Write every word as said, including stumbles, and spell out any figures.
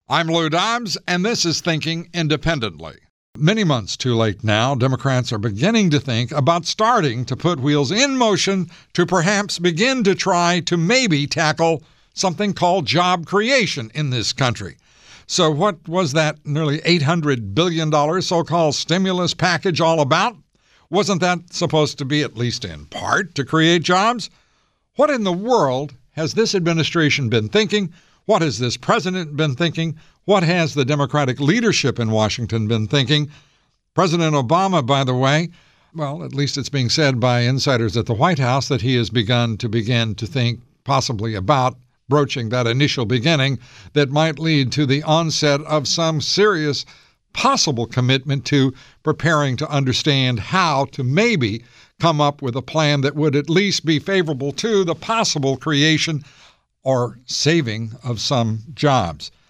I'm Lou Dobbs, and this is Thinking Independently. Many months too late now, Democrats are beginning to think about starting to put wheels in motion to perhaps begin to try to maybe tackle something called job creation in this country. So what was that nearly eight hundred billion dollars so-called stimulus package all about? Wasn't that supposed to be, at least in part, to create jobs? What in the world has this administration been thinking? What has this president been thinking? What has the Democratic leadership in Washington been thinking? President Obama, by the way, well, at least it's being said by insiders at the White House that he has begun to begin to think possibly about broaching that initial beginning that might lead to the onset of some serious possible commitment to preparing to understand how to maybe come up with a plan that would at least be favorable to the possible creation or saving of some jobs.